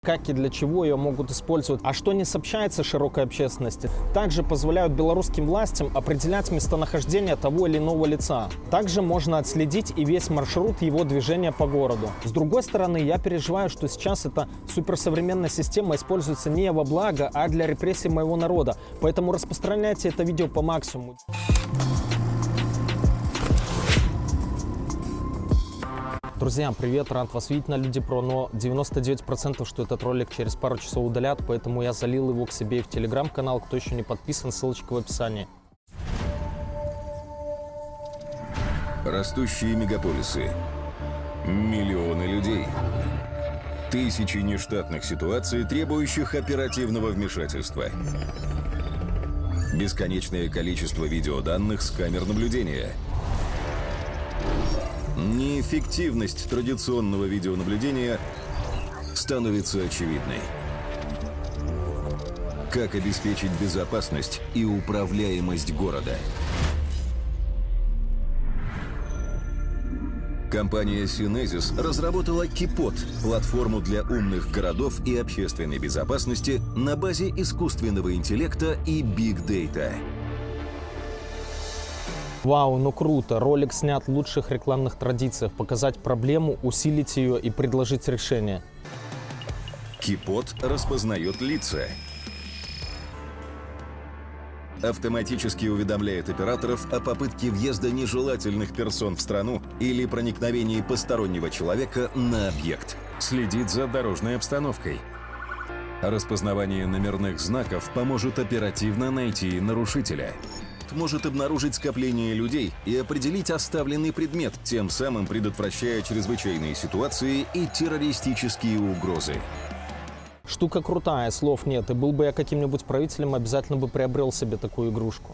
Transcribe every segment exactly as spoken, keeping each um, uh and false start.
как и для чего ее могут использовать, а что не сообщается широкой общественности, также позволяют белорусским властям определять местонахождение того или иного лица. Также можно отследить и весь маршрут его движения по городу. С другой стороны, я переживаю, что сейчас эта суперсовременная система используется не во благо, а для репрессий моего народа. Поэтому распространяйте это видео по максимуму. Друзья, привет, рад вас видеть на Люди Про, но девяносто девять процентов, что этот ролик через пару часов удалят, поэтому я залил его к себе и в телеграм-канал. Кто еще не подписан, ссылочка в описании. Растущие мегаполисы, миллионы людей, тысячи нештатных ситуаций, требующих оперативного вмешательства, бесконечное количество видеоданных с камер наблюдения. Неэффективность традиционного видеонаблюдения становится очевидной. Как обеспечить безопасность и управляемость города? Компания Synesis разработала Кипот – платформу для умных городов и общественной безопасности на базе искусственного интеллекта и Big Data. Вау, ну круто. Ролик снят в лучших рекламных традициях. Показать проблему, усилить ее и предложить решение. Кипот распознает лица. Автоматически уведомляет операторов о попытке въезда нежелательных персон в страну или проникновении постороннего человека на объект. Следит за дорожной обстановкой. Распознавание номерных знаков поможет оперативно найти нарушителя. Может обнаружить скопление людей и определить оставленный предмет, тем самым предотвращая чрезвычайные ситуации и террористические угрозы. Штука крутая, слов нет, и был бы я каким-нибудь правителем, обязательно бы приобрел себе такую игрушку.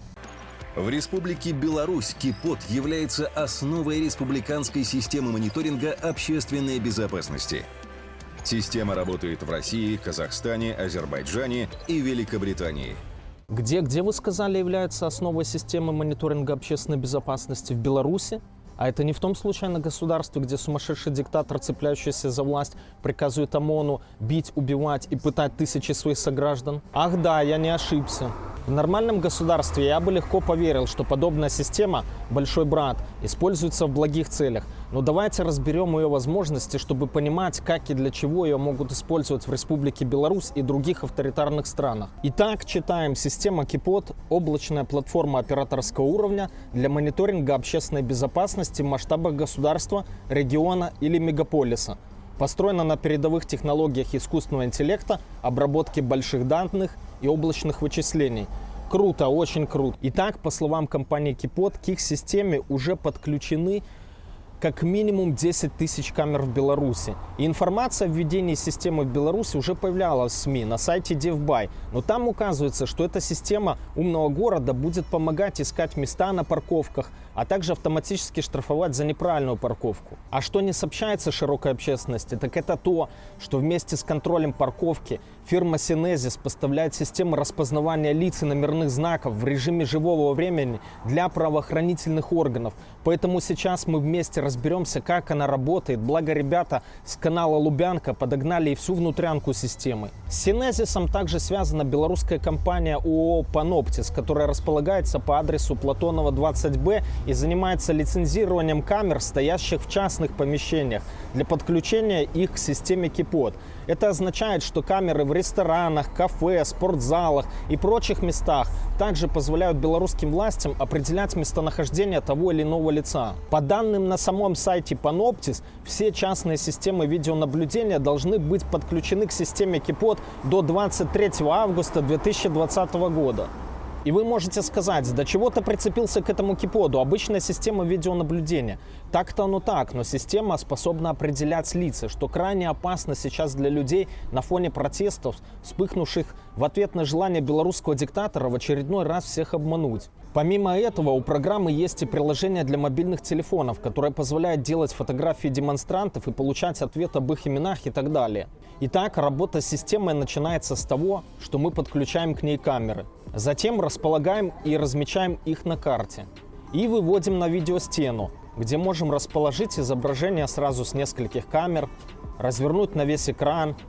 В Республике Беларусь Кипот является основой республиканской системы мониторинга общественной безопасности. Система работает в России, Казахстане, Азербайджане и Великобритании. Где, где вы сказали, является основой системы мониторинга общественной безопасности? В Беларуси? А это не в том случайно государстве, где сумасшедший диктатор, цепляющийся за власть, приказывает ОМОНу бить, убивать и пытать тысячи своих сограждан? Ах да, я не ошибся. В нормальном государстве я бы легко поверил, что подобная система, большой брат, используется в благих целях. Но давайте разберем ее возможности, чтобы понимать, как и для чего ее могут использовать в Республике Беларусь и других авторитарных странах. Итак, читаем. Система Кипот – облачная платформа операторского уровня для мониторинга общественной безопасности в масштабах государства, региона или мегаполиса. Построена на передовых технологиях искусственного интеллекта, обработки больших данных и облачных вычислений. Круто, очень круто. Итак, по словам компании Кипот, к их системе уже подключены как минимум десять тысяч камер в Беларуси. И информация о введении системы в Беларуси уже появлялась в СМИ на сайте DevBuy. Но там указывается, что эта система умного города будет помогать искать места на парковках, а также автоматически штрафовать за неправильную парковку. А что не сообщается широкой общественности, так это то, что вместе с контролем парковки фирма Synesis поставляет системы распознавания лиц и номерных знаков в режиме живого времени для правоохранительных органов. Поэтому сейчас мы вместе разберемся, как она работает. Благо ребята с канала Лубянка подогнали и всю внутрянку системы. С Synesis также связана белорусская компания ООО «Паноптис», которая располагается по адресу Платонова двадцать Б и занимается лицензированием камер, стоящих в частных помещениях, для подключения их к системе Кипот. Это означает, что камеры в ресторанах, кафе, спортзалах и прочих местах также позволяют белорусским властям определять местонахождение того или иного лица. По данным на самом сайте Паноптис, все частные системы видеонаблюдения должны быть подключены к системе Кипот до двадцать третьего августа две тысячи двадцатого года. И вы можете сказать, до чего ты прицепился к этому Киподу? Обычная система видеонаблюдения. Так-то оно так, но система способна определять лица, что крайне опасно сейчас для людей на фоне протестов, вспыхнувших в ответ на желание белорусского диктатора в очередной раз всех обмануть. Помимо этого, у программы есть и приложение для мобильных телефонов, которое позволяет делать фотографии демонстрантов и получать ответ об их именах и так далее. Итак, работа с системой начинается с того, что мы подключаем к ней камеры. Затем располагаем и размечаем их на карте. И выводим на видеостену, где можем расположить изображение сразу с нескольких камер, развернуть на весь экран,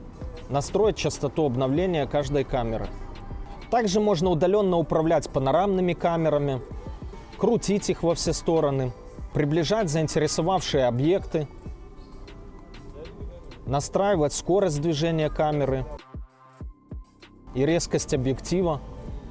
настроить частоту обновления каждой камеры. Также можно удаленно управлять панорамными камерами, крутить их во все стороны, приближать заинтересовавшие объекты, настраивать скорость движения камеры и резкость объектива.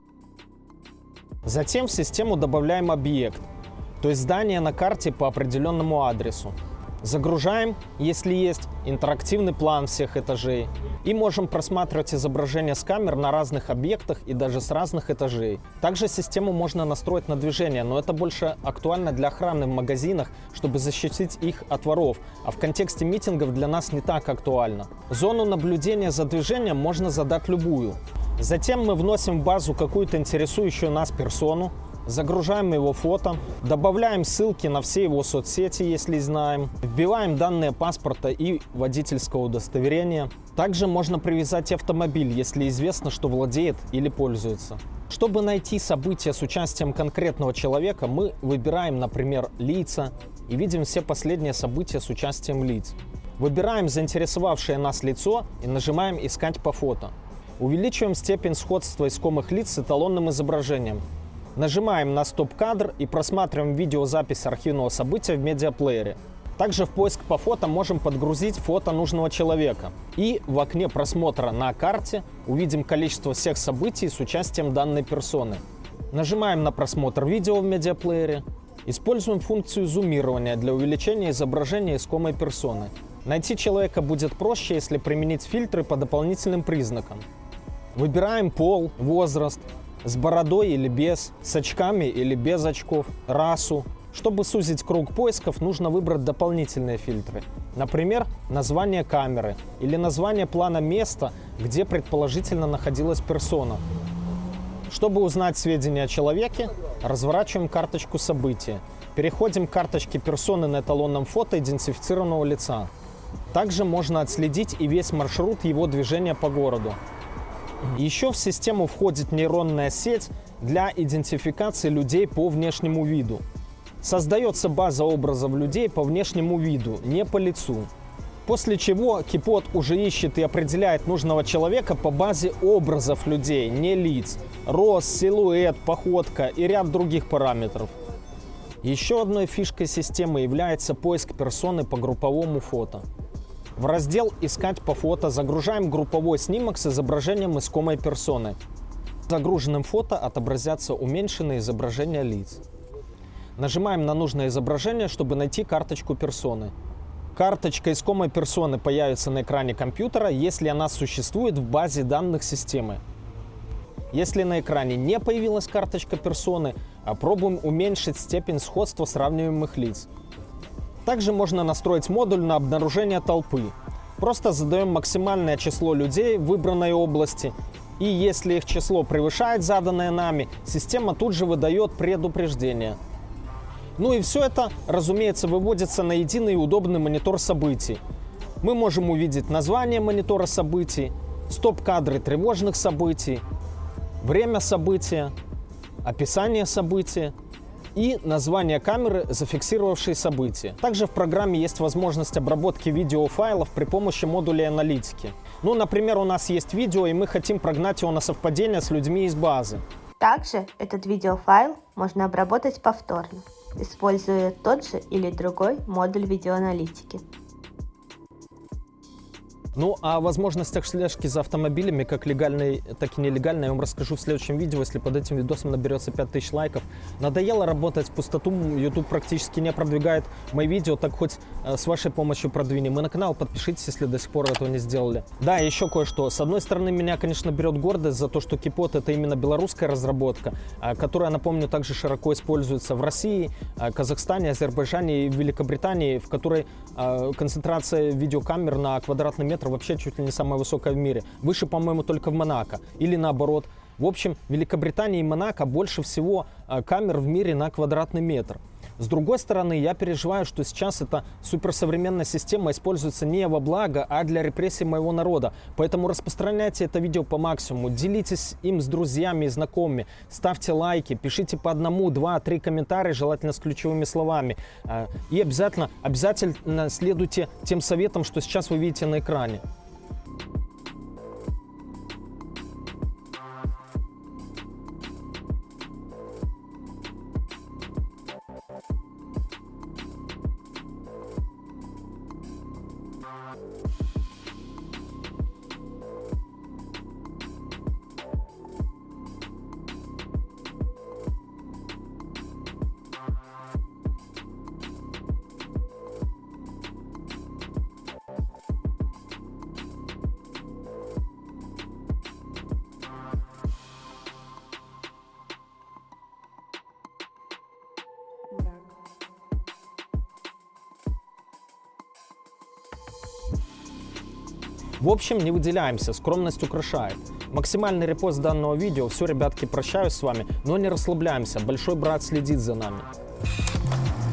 Затем в систему добавляем объект, то есть здание на карте по определенному адресу. Загружаем, если есть, интерактивный план всех этажей и можем просматривать изображения с камер на разных объектах и даже с разных этажей. Также систему можно настроить на движение, но это больше актуально для охраны в магазинах, чтобы защитить их от воров, а в контексте митингов для нас не так актуально. Зону наблюдения за движением можно задать любую. Затем мы вносим в базу какую-то интересующую нас персону, загружаем его фото, добавляем ссылки на все его соцсети, если знаем, вбиваем данные паспорта и водительского удостоверения. Также можно привязать автомобиль, если известно, что владеет или пользуется. Чтобы найти события с участием конкретного человека, мы выбираем, например, лица и видим все последние события с участием лиц. Выбираем заинтересовавшее нас лицо и нажимаем «Искать по фото». Увеличиваем степень сходства искомых лиц с эталонным изображением. Нажимаем на стоп-кадр и просматриваем видеозапись архивного события в медиаплеере. Также в поиск по фото можем подгрузить фото нужного человека. И в окне просмотра на карте увидим количество всех событий с участием данной персоны. Нажимаем на просмотр видео в медиаплеере. Используем функцию зумирования для увеличения изображения искомой персоны. Найти человека будет проще, если применить фильтры по дополнительным признакам. Выбираем пол, возраст, с бородой или без, с очками или без очков, расу. Чтобы сузить круг поисков, нужно выбрать дополнительные фильтры. Например, название камеры или название плана места, где предположительно находилась персона. Чтобы узнать сведения о человеке, разворачиваем карточку события. Переходим к карточке персоны на эталонном фото идентифицированного лица. Также можно отследить и весь маршрут его движения по городу. Еще в систему входит нейронная сеть для идентификации людей по внешнему виду. Создается база образов людей по внешнему виду, не по лицу. После чего Кипот уже ищет и определяет нужного человека по базе образов людей, не лиц. Рост, силуэт, походка и ряд других параметров. Еще одной фишкой системы является поиск персоны по групповому фото. В раздел «Искать по фото» загружаем групповой снимок с изображением искомой персоны. В загруженном фото отобразятся уменьшенные изображения лиц. Нажимаем на нужное изображение, чтобы найти карточку персоны. Карточка искомой персоны появится на экране компьютера, если она существует в базе данных системы. Если на экране не появилась карточка персоны, пробуем уменьшить степень сходства сравниваемых лиц. Также можно настроить модуль на обнаружение толпы. Просто задаем максимальное число людей в выбранной области, и если их число превышает заданное нами, система тут же выдает предупреждение. Ну и все это, разумеется, выводится на единый и удобный монитор событий. Мы можем увидеть название монитора событий, стоп-кадры тревожных событий, время события, описание события и название камеры, зафиксировавшей событие. Также в программе есть возможность обработки видеофайлов при помощи модуля аналитики. Ну, например, у нас есть видео, и мы хотим прогнать его на совпадение с людьми из базы. Также этот видеофайл можно обработать повторно, используя тот же или другой модуль видеоаналитики. Ну, о возможностях слежки за автомобилями, как легальной, так и нелегальной, я вам расскажу в следующем видео, если под этим видосом наберется пять тысяч лайков. Надоело работать в пустоту, YouTube практически не продвигает мои видео, так хоть э, с вашей помощью продвинем. И на канал подпишитесь, если до сих пор этого не сделали. Да, еще кое-что. С одной стороны, меня, конечно, берет гордость за то, что Кипот — это именно белорусская разработка, э, которая, напомню, также широко используется в России, э, Казахстане, Азербайджане и Великобритании, в которой э, концентрация видеокамер на квадратный метр вообще чуть ли не самая высокая в мире. Выше, по-моему, только в Монако. Или наоборот. В общем, в Великобритании и Монако больше всего э, камер в мире на квадратный метр. С другой стороны, я переживаю, что сейчас эта суперсовременная система используется не во благо, а для репрессий моего народа. Поэтому распространяйте это видео по максимуму, делитесь им с друзьями и знакомыми, ставьте лайки, пишите по одному, два, три комментария, желательно с ключевыми словами. И обязательно, обязательно следуйте тем советам, что сейчас вы видите на экране. В общем, не выделяемся, скромность украшает. Максимальный репост данного видео. Все, ребятки, прощаюсь с вами, но не расслабляемся. Большой брат следит за нами.